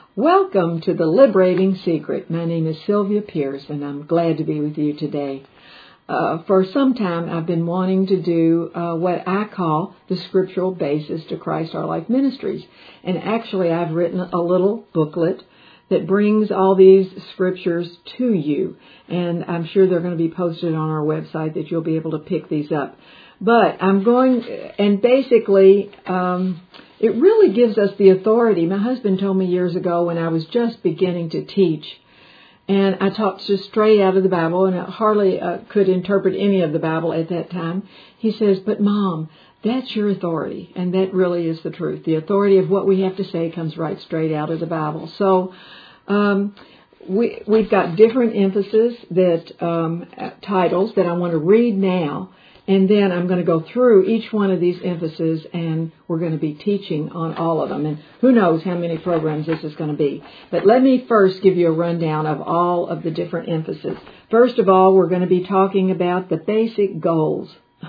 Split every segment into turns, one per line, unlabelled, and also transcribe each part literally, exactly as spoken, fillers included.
Welcome to The Liberating Secret. My name is Sylvia Pierce, and I'm glad to be with you today. Uh, for some time, I've been wanting to do uh, what I call the scriptural basis to Christ Our Life Ministries. And actually, I've written a little booklet that brings all these scriptures to you. And I'm sure they're going to be posted on our website that you'll be able to pick these up. But I'm going, and basically, um, it really gives us the authority. My husband told me years ago when I was just beginning to teach, and I taught just straight out of the Bible, and I hardly uh, could interpret any of the Bible at that time. He says, but Mom, that's your authority, and that really is the truth. The authority of what we have to say comes right straight out of the Bible. So um, we, we've got different emphasis that um, titles that I want to read now. And then I'm going to go through each one of these emphases, and we're going to be teaching on all of them. And who knows how many programs this is going to be. But let me first give you a rundown of all of the different emphases. First of all, we're going to be talking about the basic goals.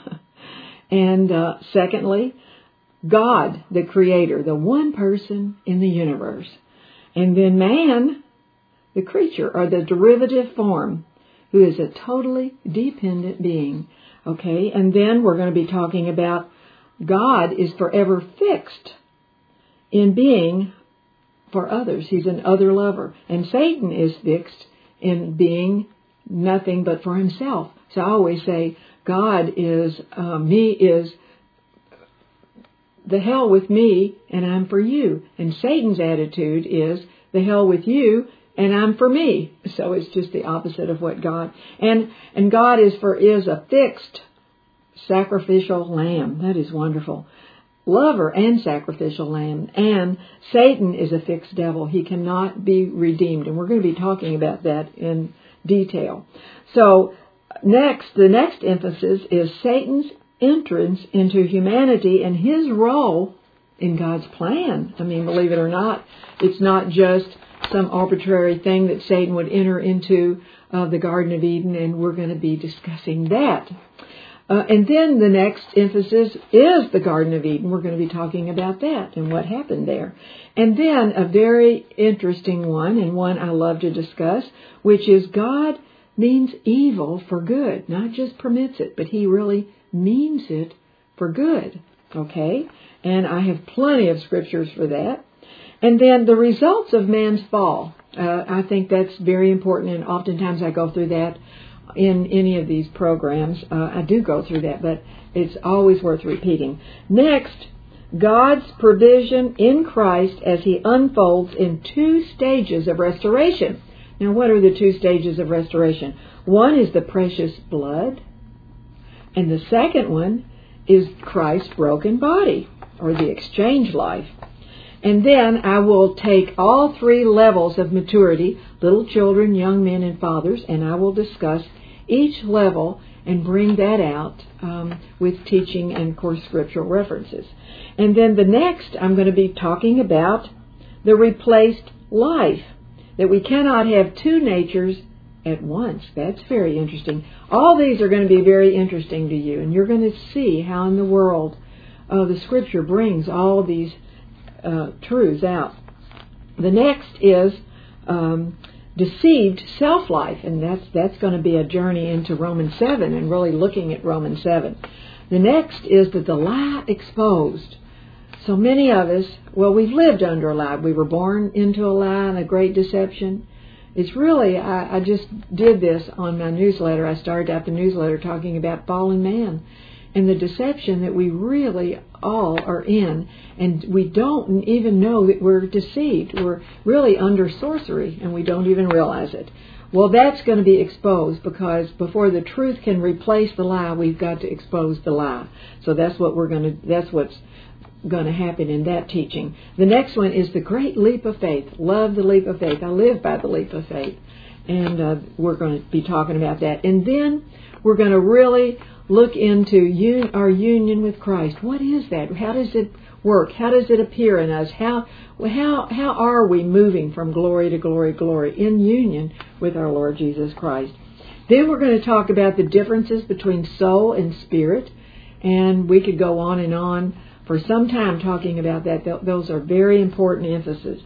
and uh, secondly, God, the Creator, the one person in the universe. And then man, the creature, or the derivative form, who is a totally dependent being. Okay, and then we're going to be talking about God is forever fixed in being for others. He's an other lover. And Satan is fixed in being nothing but for himself. So I always say God is, uh, me is the hell with me and I'm for you. And Satan's attitude is the hell with you and I'm for me. So it's just the opposite of what God, and, and God is for, is a fixed sacrificial lamb. That is wonderful. Lover and sacrificial lamb. And Satan is a fixed devil. He cannot be redeemed. And we're going to be talking about that in detail. So next, the next emphasis is Satan's entrance into humanity and his role in God's plan. I mean, believe it or not, it's not just some arbitrary thing that Satan would enter into uh, the Garden of Eden, and we're going to be discussing that. Uh, and then the next emphasis is the Garden of Eden. We're going to be talking about that and what happened there. And then a very interesting one, and one I love to discuss, which is God means evil for good, not just permits it, but He really means it for good. Okay? And I have plenty of scriptures for that. And then the results of man's fall. Uh, I think that's very important, and oftentimes I go through that in any of these programs. Uh, I do go through that, but it's always worth repeating. Next, God's provision in Christ as He unfolds in two stages of restoration. Now, what are the two stages of restoration? One is the precious blood, and the second one is Christ's broken body, or the exchange life. And then I will take all three levels of maturity, little children, young men, and fathers, and I will discuss each level and bring that out um, with teaching and, of course, scriptural references. And then the next, I'm going to be talking about the replaced life, that we cannot have two natures at once. That's very interesting. All these are going to be very interesting to you, and you're going to see how in the world uh, the Scripture brings all these Uh, truths out. The next is um, deceived self-life, and that's that's going to be a journey into Romans seven and really looking at Romans seven. The next is that the lie exposed. So many of us, well, we've lived under a lie. We were born into a lie and a great deception. It's really, I, I just did this on my newsletter. I started out the newsletter talking about fallen man and the deception that we really all are in, and we don't even know that we're deceived. We're really under sorcery, and we don't even realize it. Well, that's going to be exposed, because before the truth can replace the lie, we've got to expose the lie. So that's what we're going to. That's what's going to happen in that teaching. The next one is the great leap of faith. Love the leap of faith. I live by the leap of faith, and uh, we're going to be talking about that. And then we're going to really look into un- our union with Christ. What is that? How does it work? How does it appear in us? How how how are we moving from glory to glory, glory in union with our Lord Jesus Christ? Then we're going to talk about the differences between soul and spirit, and we could go on and on for some time talking about that. Th- those are very important emphases.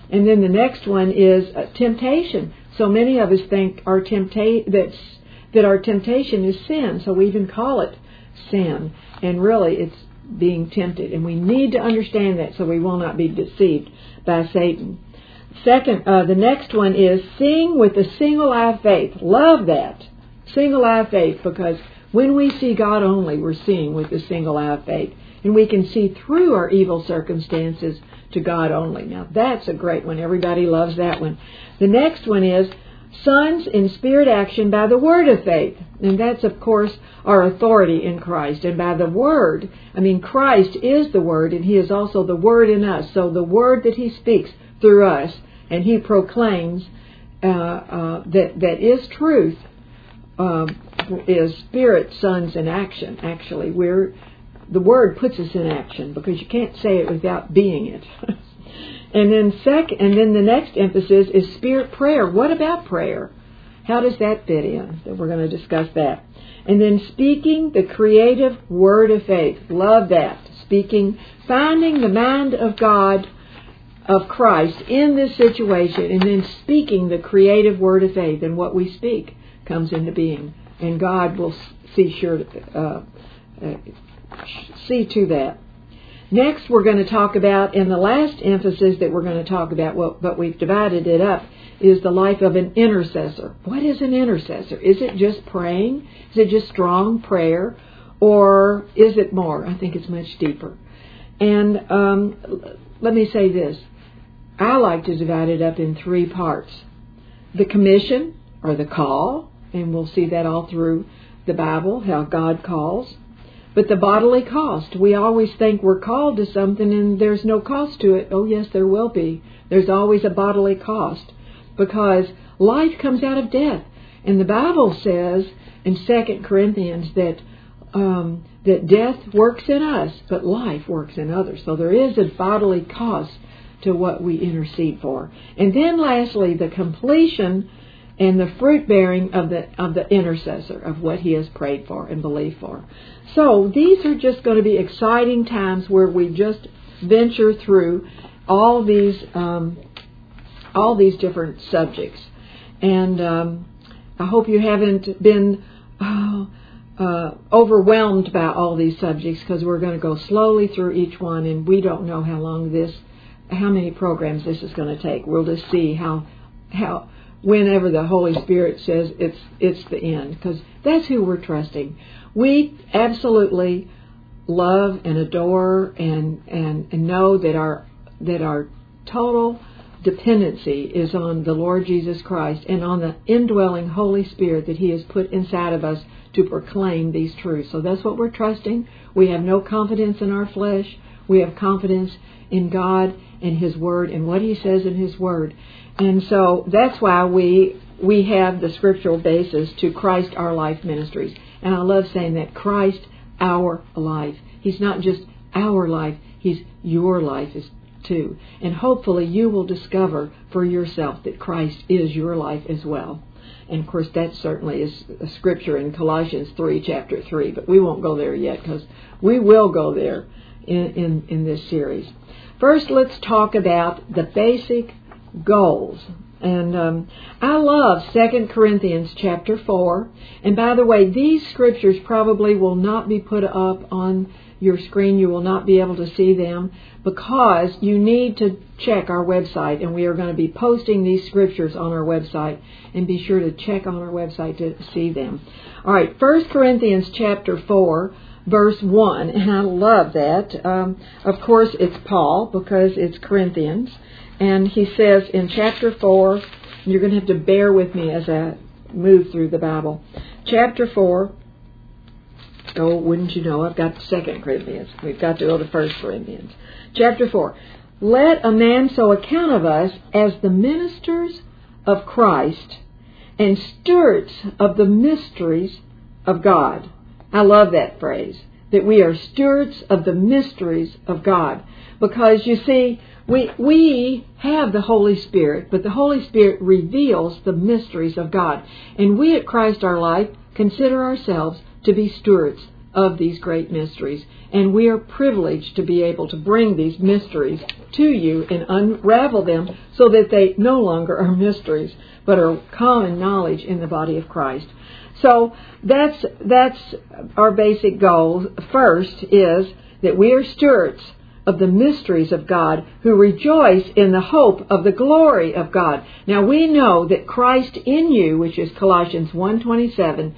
And then the next one is uh, temptation. So many of us think our tempta- that's, that our temptation is sin, so we even call it sin. And really, it's being tempted. And we need to understand that so we will not be deceived by Satan. Second, uh, the next one is seeing with a single eye of faith. Love that. Single eye of faith, because when we see God only, we're seeing with a single eye of faith. And we can see through our evil circumstances to God only. Now, that's a great one. Everybody loves that one. The next one is sons in spirit action by the word of faith. And that's, of course, our authority in Christ. And by the word, I mean, Christ is the word, and he is also the word in us. So the word that he speaks through us, and he proclaims uh, uh, that that is truth, um, is spirit, sons in action. Actually, we're the word puts us in action, because you can't say it without being it. And then sec- and then the next emphasis is spirit prayer. What about prayer? How does that fit in? We're going to discuss that. And then speaking the creative word of faith. Love that. Speaking, finding the mind of God, of Christ in this situation, and then speaking the creative word of faith. And what we speak comes into being. And God will see sure to, uh, uh, see to that. Next, we're going to talk about, and the last emphasis that we're going to talk about, well, but we've divided it up, is the life of an intercessor. What is an intercessor? Is it just praying? Is it just strong prayer? Or is it more? I think it's much deeper. And um, let me say this. I like to divide it up in three parts. The commission, or the call, and we'll see that all through the Bible, how God calls. But the bodily cost. We always think we're called to something and there's no cost to it. Oh, yes, there will be. There's always a bodily cost, because life comes out of death. And the Bible says in Second Corinthians that um, that death works in us, but life works in others. So there is a bodily cost to what we intercede for. And then lastly, the completion and the fruit bearing of the of the intercessor, of what he has prayed for and believed for. So these are just going to be exciting times where we just venture through all these um, all these different subjects. And um, I hope you haven't been uh, uh, overwhelmed by all these subjects, because we're going to go slowly through each one, and we don't know how long this, how many programs this is going to take. We'll just see how how. whenever the Holy Spirit says it's it's the end, because that's who we're trusting. We absolutely love and adore and, and, and know that our that our total dependency is on the Lord Jesus Christ and on the indwelling Holy Spirit that he has put inside of us to proclaim these truths. So that's what we're trusting. We have no confidence in our flesh. We have confidence in God and his word and what he says in his word. And so that's why we we have the scriptural basis to Christ Our Life Ministries. And I love saying that, Christ Our Life. He's not just our life, he's your life is too. And hopefully you will discover for yourself that Christ is your life as well. And of course that certainly is a scripture in Colossians three, chapter three. But we won't go there yet, because we will go there in, in, in this series. First, let's talk about the basic goals. And um, I love Second Corinthians chapter four. And by the way, these scriptures probably will not be put up on your screen. You will not be able to see them, because you need to check our website. And we are going to be posting these scriptures on our website. And be sure to check on our website to see them. All right, First Corinthians chapter four, verse one. And I love that. Um, of course, it's Paul, because it's Corinthians. And he says in chapter four, and you're going to have to bear with me as I move through the Bible. Chapter four, oh, wouldn't you know, I've got Second Corinthians. We've got to go to First Corinthians. Chapter four, let a man so account of us as the ministers of Christ and stewards of the mysteries of God. I love that phrase, that we are stewards of the mysteries of God. Because, you see, we we have the Holy Spirit, but the Holy Spirit reveals the mysteries of God. And we at Christ Our Life consider ourselves to be stewards, of these great mysteries. And we are privileged to be able to bring these mysteries to you and unravel them so that they no longer are mysteries, but are common knowledge in the body of Christ. So that's that's our basic goal. First is that we are stewards of the mysteries of God, who rejoice in the hope of the glory of God. Now we know that Christ in you, which is Colossians one twenty-seven,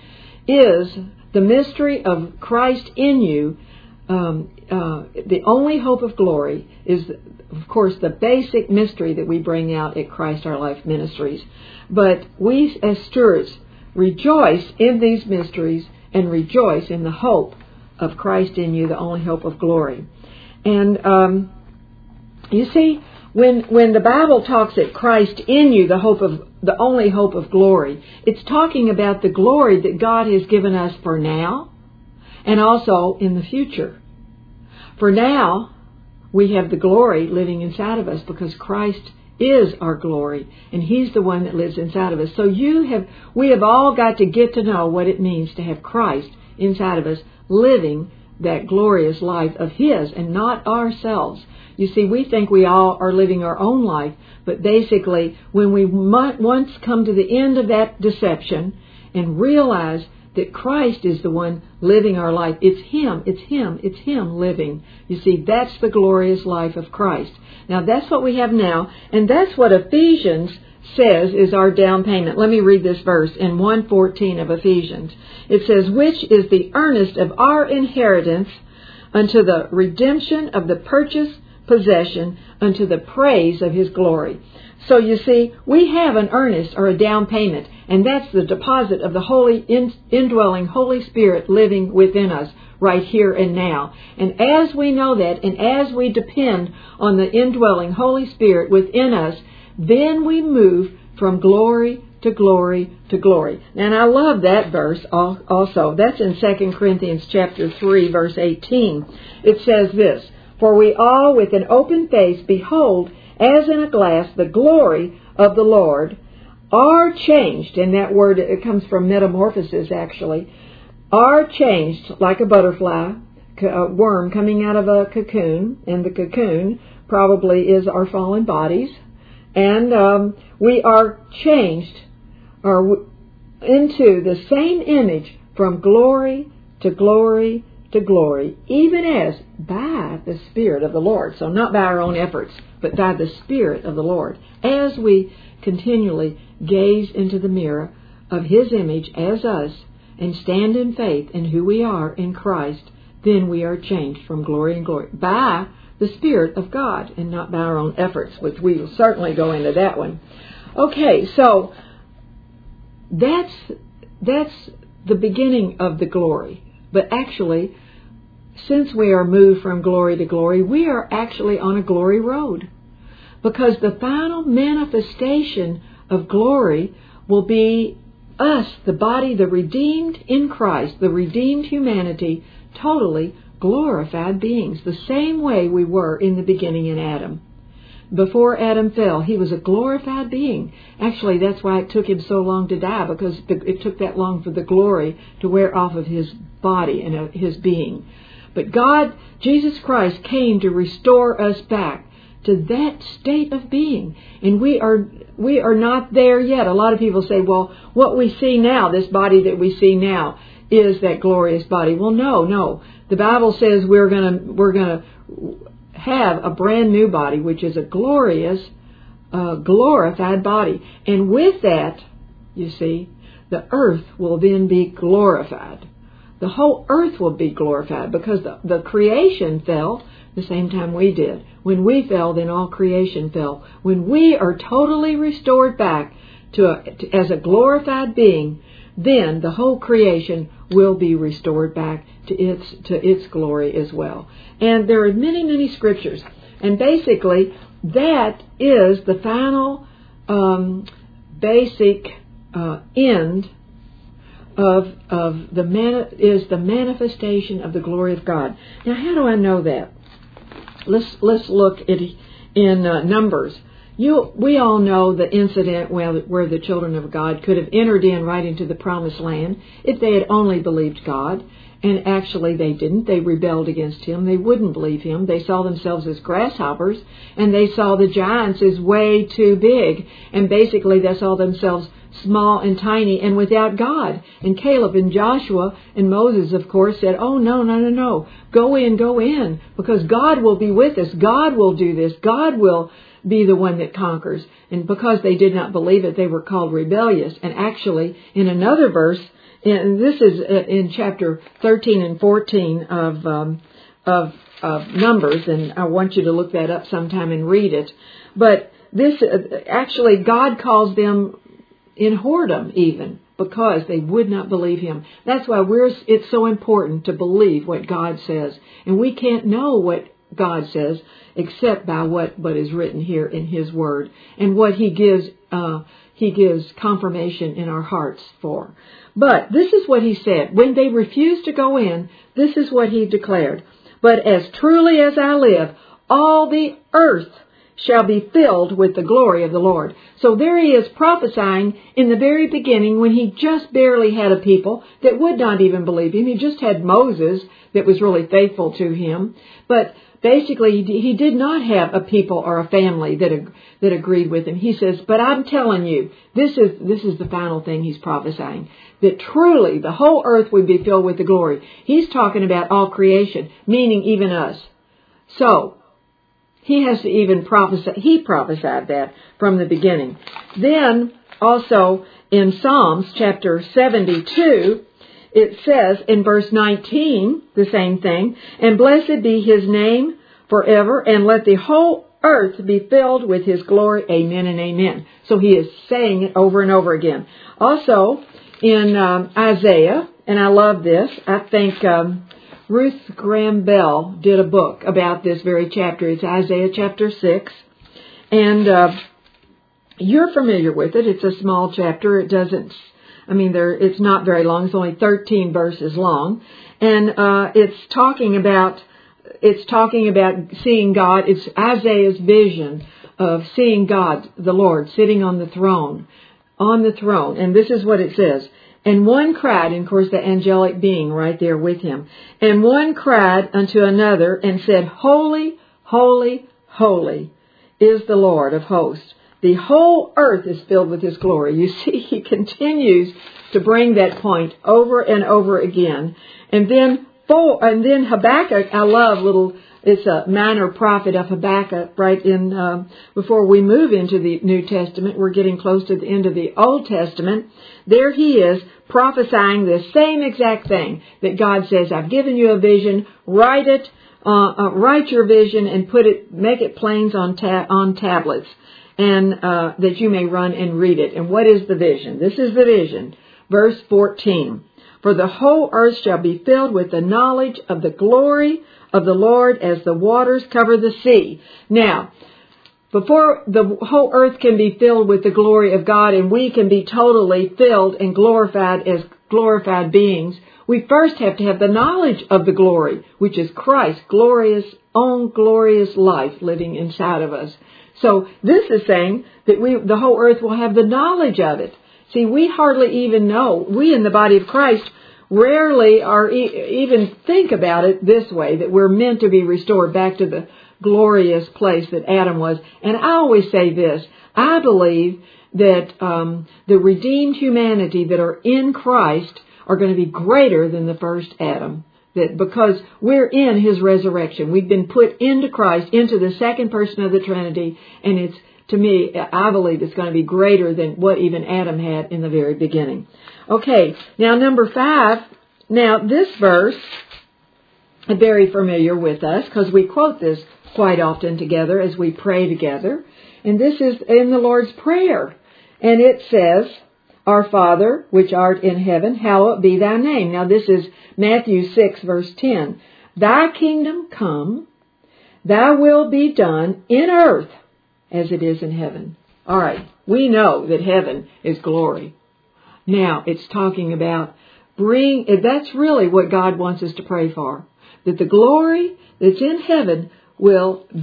is the mystery of Christ in you. Um, uh, the only hope of glory is, of course, the basic mystery that we bring out at Christ Our Life Ministries. But we as stewards rejoice in these mysteries and rejoice in the hope of Christ in you, the only hope of glory. And um, you see, when when the Bible talks that Christ in you, the hope of the only hope of glory, it's talking about the glory that God has given us for now and also in the future. For now, we have the glory living inside of us because Christ is our glory, and He's the one that lives inside of us. So you have, we have all got to get to know what it means to have Christ inside of us, living that glorious life of His and not ourselves. You see, we think we all are living our own life, but basically, when we might once come to the end of that deception and realize that Christ is the one living our life, it's Him, it's Him, it's Him living. You see, that's the glorious life of Christ. Now, that's what we have now, and that's what Ephesians says is our down payment. Let me read this verse in one fourteen of Ephesians. It says, which is the earnest of our inheritance unto the redemption of the purchased possession unto the praise of His glory. So you see, we have an earnest or a down payment, and that's the deposit of the Holy indwelling Holy Spirit living within us right here and now. And as we know that, and as we depend on the indwelling Holy Spirit within us, then we move from glory to glory to glory. And I love that verse also. That's in Second Corinthians chapter three, verse eighteen. It says this, for we all with an open face behold as in a glass the glory of the Lord, are changed, and that word, it comes from metamorphosis actually, are changed like a butterfly, a worm coming out of a cocoon, and the cocoon probably is our fallen bodies, and um, we are changed or into the same image from glory to glory to glory, even as by the Spirit of the Lord. So not by our own efforts, but by the Spirit of the Lord. As we continually gaze into the mirror of His image as us and stand in faith in who we are in Christ, then we are changed from glory and glory by the Spirit of God and not by our own efforts, which we will certainly go into that one. Okay, so that's that's the beginning of the glory. But actually, since we are moved from glory to glory, we are actually on a glory road. Because the final manifestation of glory will be us, the body, the redeemed in Christ, the redeemed humanity, totally glorified beings, the same way we were in the beginning in Adam. Before Adam fell, he was a glorified being. Actually, that's why it took him so long to die, because it took that long for the glory to wear off of his body and his being. But God, Jesus Christ, came to restore us back to that state of being. And we are we are not there yet. A lot of people say, well, what we see now, this body that we see now, is that glorious body. Well, no, no. The Bible says we're gonna we're gonna have a brand new body, which is a glorious, uh, glorified body. And with that, you see, the earth will then be glorified. The whole earth will be glorified because the, the creation fell the same time we did. When we fell, then all creation fell. When we are totally restored back to, a, to as a glorified being, then the whole creation will be restored back to its to its glory as well. And there are many, many scriptures. And basically, that is the final um, basic uh, end of of the man, is the manifestation of the glory of God. Now, how do I know that? Let's let's look at in uh, Numbers You, we all know the incident where, where the children of God could have entered in right into the promised land if they had only believed God. And actually they didn't. They rebelled against Him. They wouldn't believe Him. They saw themselves as grasshoppers, and they saw the giants as way too big. And basically they saw themselves small and tiny and without God. And Caleb and Joshua and Moses, of course, said, oh, no, no, no, no. Go in, go in, because God will be with us. God will do this. God will be the one that conquers. And because they did not believe it, they were called rebellious. And actually, in another verse, and this is in chapter thirteen and fourteen of, um, of of Numbers, and I want you to look that up sometime and read it. But this actually, God calls them in whoredom even, because they would not believe Him. That's why we're. It's so important to believe what God says, and we can't know what God says except by what what is written here in His Word and what He gives. Uh, He gives confirmation in our hearts for. But this is what He said. When they refused to go in, this is what He declared. But as truly as I live, all the earth shall be filled with the glory of the Lord. So there He is prophesying in the very beginning when He just barely had a people that would not even believe Him. He just had Moses that was really faithful to Him. But basically, He did not have a people or a family that that agreed with Him. He says, but I'm telling you, this is this is the final thing He's prophesying, that truly the whole earth would be filled with the glory. He's talking about all creation, meaning even us. So, He has to even prophesy, He prophesied that from the beginning. Then, also in Psalms chapter seventy-two, it says in verse nineteen, the same thing, and blessed be His name forever, and let the whole earth be filled with His glory. Amen and amen. So He is saying it over and over again. Also, in um, Isaiah, and I love this, I think um, Ruth Graham Bell did a book about this very chapter. It's Isaiah chapter six, and uh, you're familiar with it. It's a small chapter. It doesn't... I mean, there, it's not very long. It's only thirteen verses long. And uh, it's talking about it's talking about seeing God. It's Isaiah's vision of seeing God, the Lord, sitting on the throne, on the throne. And this is what it says. And one cried, and of course the angelic being right there with him. And one cried unto another and said, Holy, holy, holy is the Lord of hosts. The whole earth is filled with His glory. You see, He continues to bring that point over and over again. And then, for, and then Habakkuk, I love little, it's a minor prophet of Habakkuk right in, um, before we move into the New Testament. We're getting close to the end of the Old Testament. There he is prophesying the same exact thing that God says, I've given you a vision, write it, uh, uh, write your vision and put it, make it plains on ta- on tablets. And uh, that you may run and read it. And what is the vision? This is the vision. Verse fourteen. For the whole earth shall be filled with the knowledge of the glory of the Lord as the waters cover the sea. Now, before the whole earth can be filled with the glory of God and we can be totally filled and glorified as glorified beings, we first have to have the knowledge of the glory, which is Christ's glorious, own glorious life living inside of us. So this is saying that we, the whole earth will have the knowledge of it. See, we hardly even know. We in the body of Christ rarely are e- even think about it this way, that we're meant to be restored back to the glorious place that Adam was. And I always say this, I believe that um, the redeemed humanity that are in Christ are going to be greater than the first Adam. That because we're in His resurrection, we've been put into Christ, into the second person of the Trinity, and it's, to me, I believe it's going to be greater than what even Adam had in the very beginning. Okay, now number five, now this verse is very familiar with us because we quote this quite often together as we pray together, and this is in the Lord's Prayer, and it says, Our Father, which art in heaven, hallowed be thy name. Now this is Matthew six, verse ten. Thy kingdom come, thy will be done in earth as it is in heaven. All right, we know that heaven is glory. Now it's talking about bring, that's really what God wants us to pray for. That the glory that's in heaven will be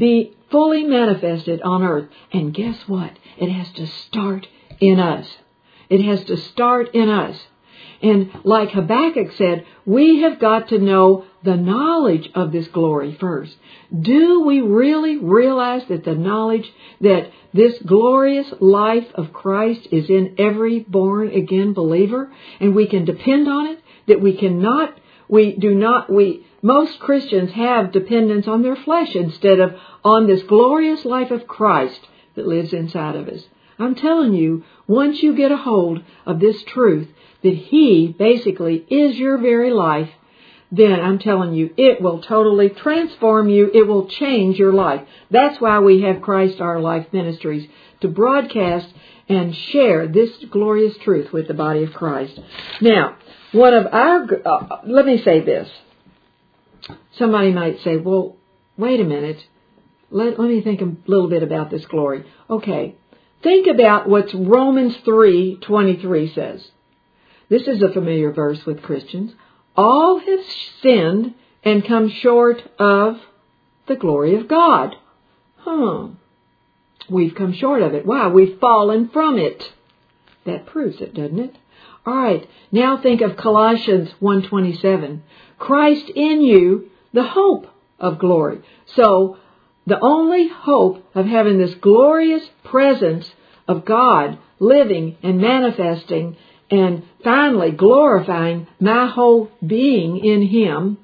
fully manifested on earth. And guess what? It has to start in us. It has to start in us. And like Habakkuk said, we have got to know the knowledge of this glory first. Do we really realize that the knowledge that this glorious life of Christ is in every born again believer, and we can depend on it? That we cannot, we do not, we, most Christians have dependence on their flesh instead of on this glorious life of Christ that lives inside of us. I'm telling you, once you get a hold of this truth, that He basically is your very life, then I'm telling you, it will totally transform you. It will change your life. That's why we have Christ Our Life Ministries, to broadcast and share this glorious truth with the body of Christ. Now, one of our, uh, let me say this. Somebody might say, well, wait a minute. Let, let me think a little bit about this glory. Okay, think about what Romans three twenty-three says. This is a familiar verse with Christians. All have sinned and come short of the glory of God. Huh. We've come short of it. Why? We've fallen from it. That proves it, doesn't it? All right. Now think of Colossians one twenty-seven. Christ in you, the hope of glory. So the only hope of having this glorious presence of God living and manifesting and finally glorifying my whole being in Him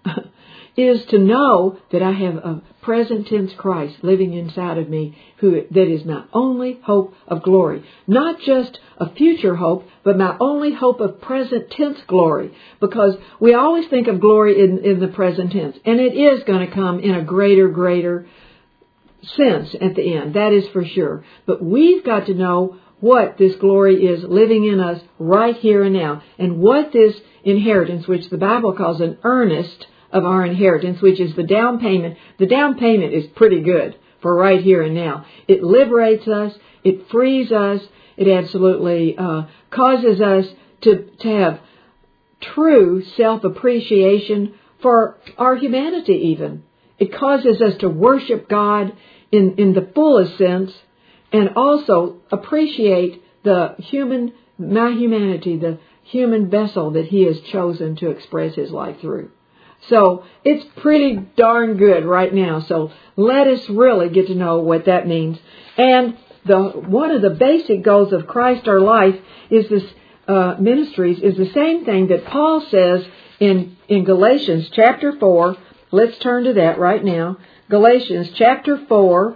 is to know that I have a present tense Christ living inside of me, who that is my only hope of glory. Not just a future hope, but my only hope of present tense glory. Because we always think of glory in, in the present tense, and it is going to come in a greater, greater sense at the end. That is for sure. But we've got to know what this glory is living in us right here and now, and what this inheritance, which the Bible calls an earnest of our inheritance, which is the down payment. The down payment is pretty good for right here and now. It liberates us. It frees us. It absolutely uh, causes us to, to have true self-appreciation for our humanity even. It causes us to worship God in, in the fullest sense, and also appreciate the human, my humanity, the human vessel that He has chosen to express His life through. So it's pretty darn good right now. So let us really get to know what that means. And the one of the basic goals of Christ Our Life is this uh, ministries is the same thing that Paul says in in Galatians chapter four. Let's turn to that right now. Galatians chapter four.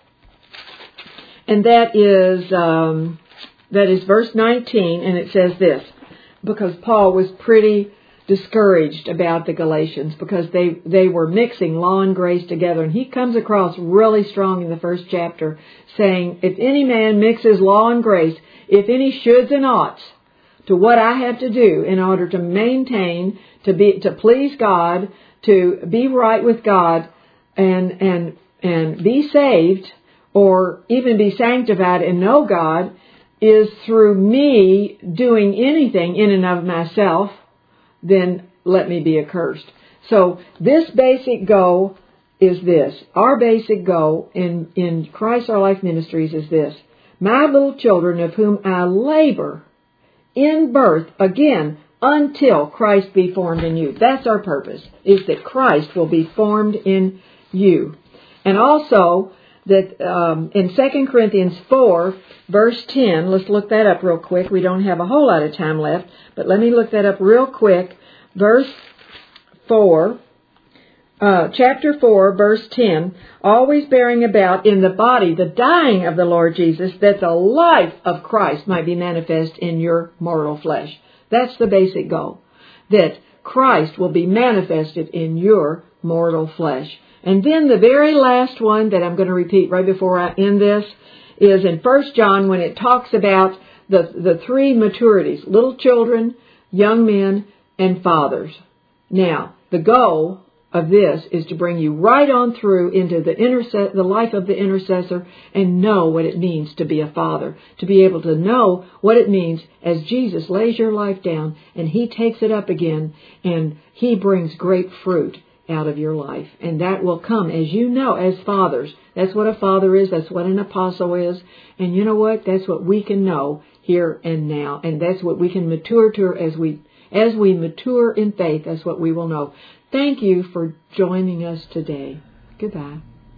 And that is um, that is verse nineteen, and it says this, because Paul was pretty discouraged about the Galatians because they, they were mixing law and grace together. And he comes across really strong in the first chapter saying, if any man mixes law and grace, if any shoulds and oughts to what I have to do in order to maintain, to be to please God, to be right with God, and and and be saved, or even be sanctified and know God, is through me doing anything in and of myself, then let me be accursed. So this basic goal is this. Our basic goal in, in Christ Our Life Ministries is this. My little children, of whom I labor in birth, again, until Christ be formed in you. That's our purpose, is that Christ will be formed in you. And also that um, in Second Corinthians four, verse ten, let's look that up real quick. We don't have a whole lot of time left, but let me look that up real quick. Verse four, uh, chapter four, verse ten, always bearing about in the body the dying of the Lord Jesus, that the life of Christ might be manifest in your mortal flesh. That's the basic goal, that Christ will be manifested in your mortal flesh. And then the very last one that I'm going to repeat right before I end this is in First John, when it talks about the, the three maturities, little children, young men, and fathers. Now, the goal of this is to bring you right on through into the interse- the life of the intercessor and know what it means to be a father, to be able to know what it means as Jesus lays your life down and He takes it up again and He brings great fruit out of your life. And that will come, as you know, as fathers. That's what a father is. That's what an apostle is. And you know what? That's what we can know here and now. And that's what we can mature to as we, as we mature in faith. That's what we will know. Thank you for joining us today. Goodbye.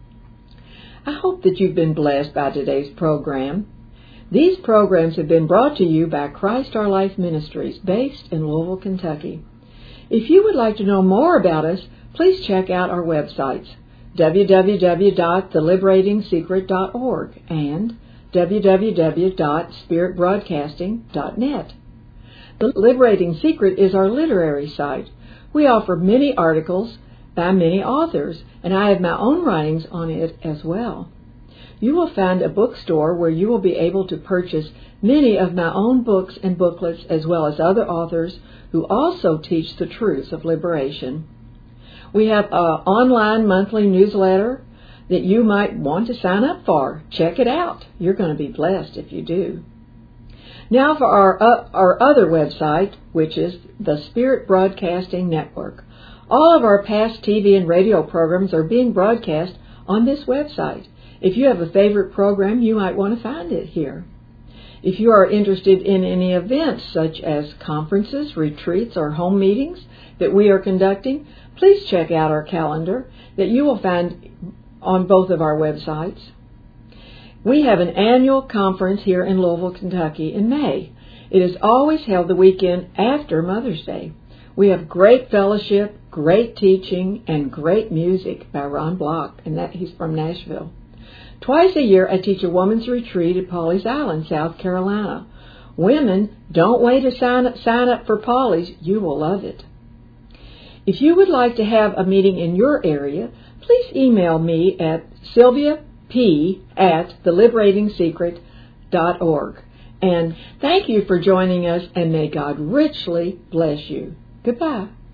I hope that you've been blessed by today's program. These programs have been brought to you by Christ Our Life Ministries, based in Louisville, Kentucky. If you would like to know more about us, please check out our websites, w w w dot the liberating secret dot org and w w w dot spirit broadcasting dot net. The Liberating Secret is our literary site. We offer many articles by many authors, and I have my own writings on it as well. You will find a bookstore where you will be able to purchase many of my own books and booklets, as well as other authors who also teach the truths of liberation. We have an online monthly newsletter that you might want to sign up for. Check it out. You're going to be blessed if you do. Now for our, uh, our other website, which is the Spirit Broadcasting Network. All of our past T V and radio programs are being broadcast on this website. If you have a favorite program, you might want to find it here. If you are interested in any events, such as conferences, retreats, or home meetings that we are conducting, please check out our calendar that you will find on both of our websites. We have an annual conference here in Louisville, Kentucky in May. It is always held the weekend after Mother's Day. We have great fellowship, great teaching, and great music by Ron Block, and that he's from Nashville. Twice a year, I teach a women's retreat at Pawleys Island, South Carolina. Women, don't wait to sign up, sign up for Pawleys. You will love it. If you would like to have a meeting in your area, please email me at sylvia p at the liberating secret dot org. And thank you for joining us, and may God richly bless you. Goodbye.